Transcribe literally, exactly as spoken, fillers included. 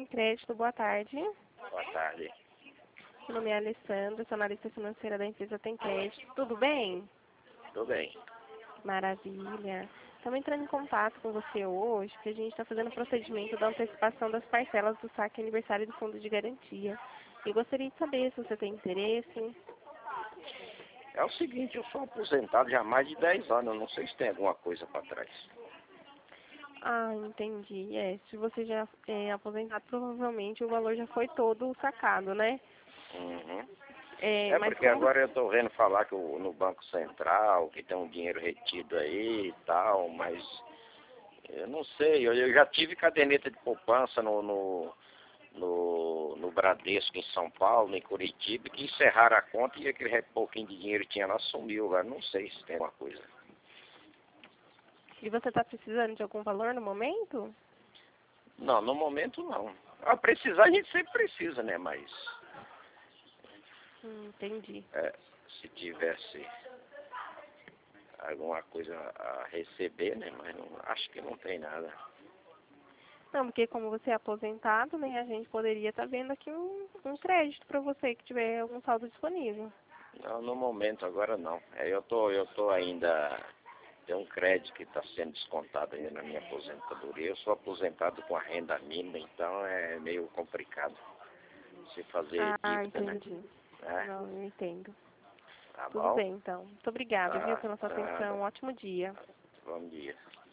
Crédito, boa tarde. Boa tarde. Meu nome é Alessandra, sou analista financeira da empresa Tem Crédito. Tudo bem? Tudo bem. Maravilha. Estamos entrando em contato com você hoje, porque a gente está fazendo o procedimento da antecipação das parcelas do saque aniversário do Fundo de Garantia. E gostaria de saber se você tem interesse. É o seguinte, eu sou aposentado já há mais de dez anos, eu não sei se tem alguma coisa para trás. Ah, entendi. É, se você já é aposentado, provavelmente o valor já foi todo sacado, né? Uhum. É, É mas porque como... agora eu estou vendo falar que o, no Banco Central, que tem um dinheiro retido aí e tal, mas eu não sei, eu, eu já tive caderneta de poupança no, no, no, no Bradesco em São Paulo, em Curitiba, que encerraram a conta e aquele pouquinho de dinheiro que tinha lá sumiu, agora não sei se tem alguma coisa. E você está precisando de algum valor no momento? Não, no momento não. Ah, precisar a gente sempre precisa, né, mas... Hum, entendi. É, se tivesse alguma coisa a receber, né? Mas não, acho que não tem nada. Não, porque como você é aposentado, né, a gente poderia estar vendo aqui um, um crédito para você que tiver algum saldo disponível. Não, no momento agora não. É, eu tô, eu tô ainda. Tem um crédito que está sendo descontado ainda na minha aposentadoria. Eu sou aposentado com a renda mínima, então é meio complicado se fazer Ah, dívida, né? entendi. É, Não, eu entendo. tá Tudo bom? bem, então. Muito obrigada, viu, Tá, pela sua atenção. nada. Um ótimo dia. Bom dia.